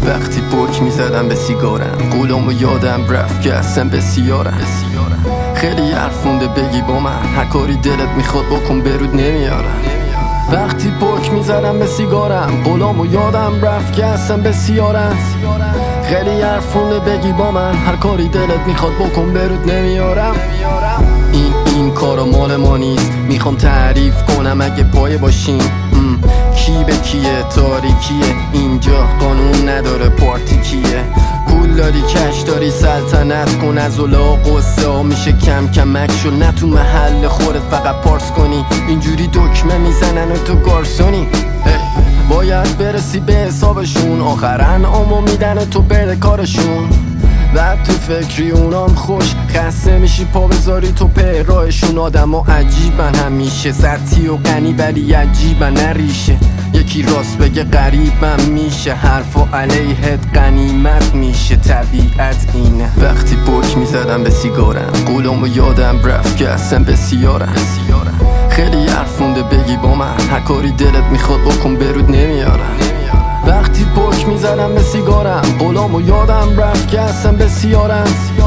وقتی پک میزدم به سیگارم قولامو یادم رفت که اصلا بسیارم خیلی حرفونده بگی با من هر کاری دلت میخواد بکن برود نمیارم وقتی پک میزدم به سیگارم قولامو یادم رفت که اصلا بسیارم خیلی حرفونده بگی با من هر کاری دلت میخواد بکن برود نمیارم این کارا مال ما نیست میخوام تعریف کنم اگه پایه باشیم کی به کیه تاریکیه اینجا قانون نداره پارتی کیه پول داری کش داری سلطنت کن از اولا قصه ها میشه کم کمک شد نه تو محل خودت فقط پارس کنی اینجوری دکمه میزنن و تو گارسونی باید برسی به حسابشون آخرن آمو میدن تو بده کارشون بعد تو فکری اونام خوش خسته میشی پا بذاری تو پیراهشون آدم ها عجیبن همیشه سطحی و غنی ولی عجیبن نریشه یکی راست بگه غریبم میشه حرفا علیهت غنیمت میشه طبیعت اینه وقتی پک میزدم به سیگارم قولامو یادم رفت که اصلا بسیارم خیلی حرفونده بگی با من هر کاری دلت میخواد بکن برود نمیارم وقتی پک میزدم به سیگارم قولامو یادم رفت که اصلا بسیارم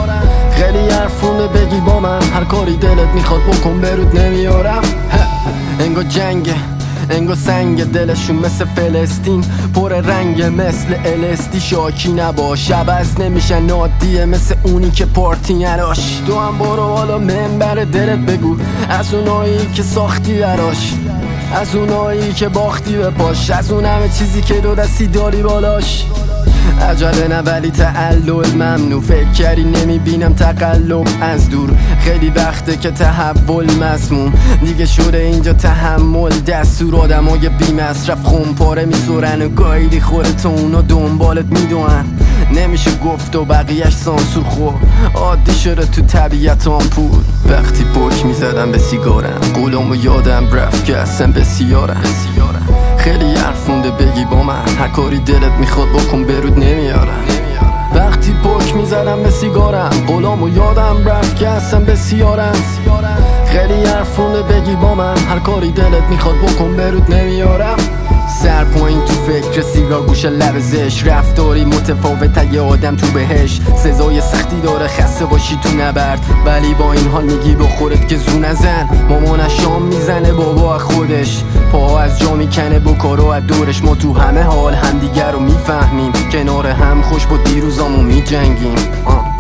خیلی حرفونده بگی با من هر کاری دلت میخواد بکن برود نمیارم انگار جنگه انگار سنگ دلشون مثل فلسطین پر رنگ مثل الستی شاکی نباش عوض نمیشن عادیه مثل اونی که پارتی نراش تو هم برو حالا منبر دلت بگو از اونایی که ساختی براش از اونایی که باختی به پاش از اون همه چیزی که دو دستی داری بالاش عجله نه ولی تعلل ممنوع فکر کردی نمیبینم تقلب از دور خیلی وقته که تحول مسموم دیگه شده اینجا تحمل دستور آدمای بی مصرف خونپاره میسورن و گایدی خودت اونا دنبالت میدونن نمیشه گفت و بقیهش سانسور خور عادی شده تو طبیعت آمپول وقتی پک میزدم به سیگارم قولامو یادم رفت که اصلا بسیارم خیلی حرفونده بگی با من هر کاری دلت میخواد بکن برود نمیارم وقتی پک میزدم به سیگارم قولامو یادم رفت که اصلا بسیارم خیلی حرفونده بگی با من هر کاری دلت میخواد بکن برود نمیارم سر پایین تو فکر سیگار گوشه لرزش رفتاری متفاوت یه آدم تو بهش سزای سختی داره خسته باشی تو نبرد ولی با این حال میگی به خودت که زو نزن مامانش شام میزنه بابا خودش پاها از جا میکنه بکارو از دورش ما تو همه حال همدیگر رو میفهمیم کنار هم خوش با دیروزامو میجنگیم